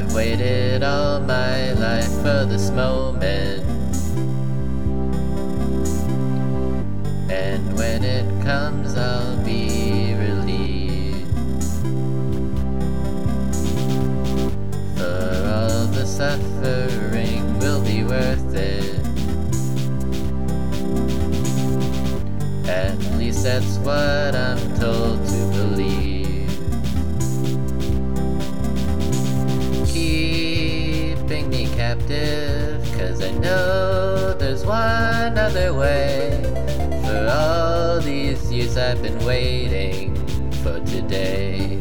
I've waited all my life for this moment, and when it comes I'll be relieved. For all the suffering will be worth it. At least that's what I'm told to believe. Keeping me captive, 'cause I know there's one other way. For all these years I've been waiting for today.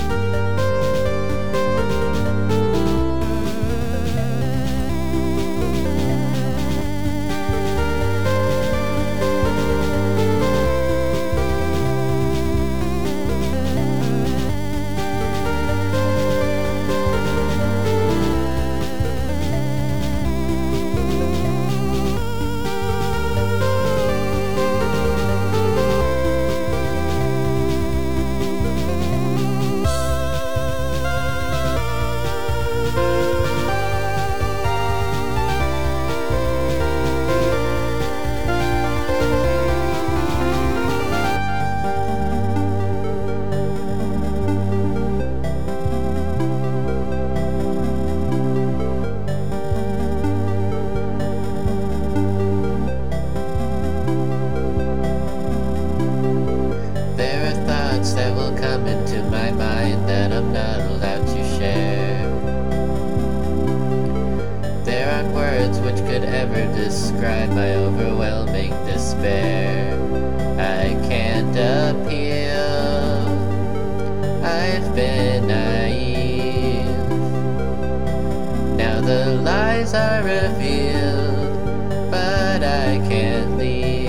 That will come into my mind that I'm not allowed to share. There aren't words which could ever describe my overwhelming despair. I can't appeal, I've been naive. Now the lies are revealed, but I can't leave.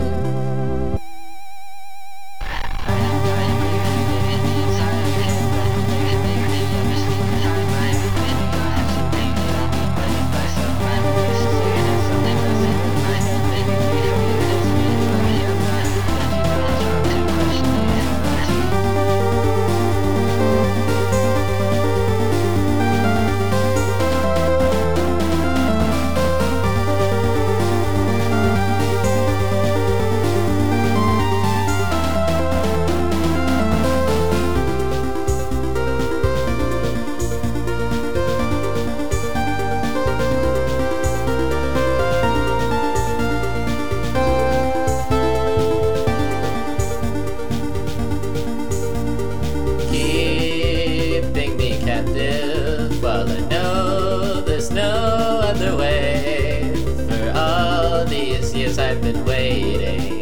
Well, I know there's no other way. For all these years I've been waiting.